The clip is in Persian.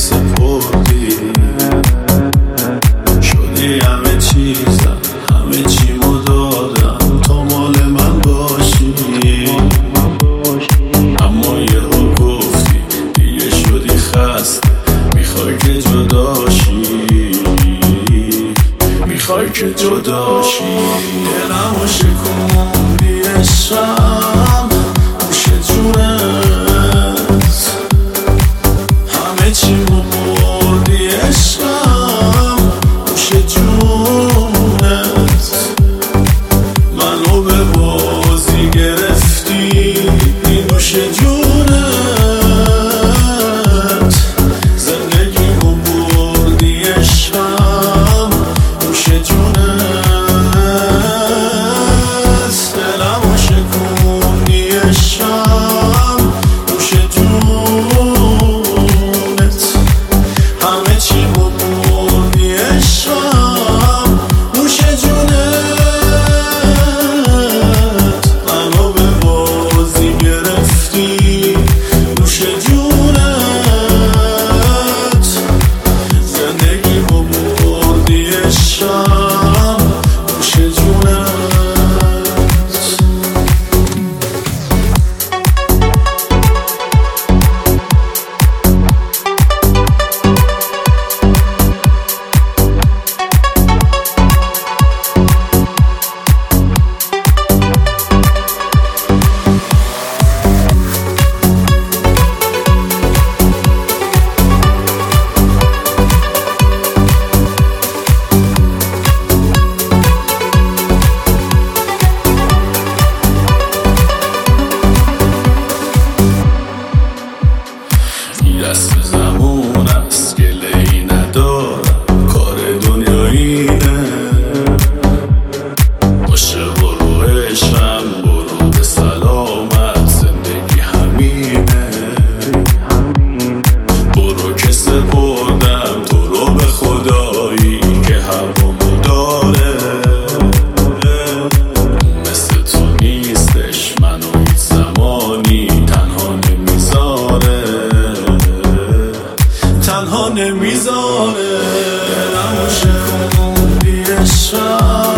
سپردی، شدی همه چیزم، همه چیمو دادم تا مال من باشی. اما یهو گفتی دیگه شدی خسته، میخوای که جداشی، میخوای که جداشی. دلمو شکوندی عشقم، گوش جونت، همه چیمو بردی عشقم، گوش جونت. منو به بازی گرفتی، نوش جونت. زندگیمو بردی عشقم، نوش جونت. دلمو شکوندی عشقم، نوش جونت. همه چیمو بردی عشقم، نوش جونت. منو به بازی گرفتی، نوش جونت. زندگیمو بردی عشقم، نوش جونت. دست زمون است گله‌ای ندارم، کار دنیا اینه. باشه برو عشقم، برو به سلامت، زندگی همینه. برو که سپردم تو رو به خدایی که هوامو داره. مثل تو نیستش منو هیچ زمانی تنها نمیذاره، تنها نمیذاره. دلمو شکوندی عشقم،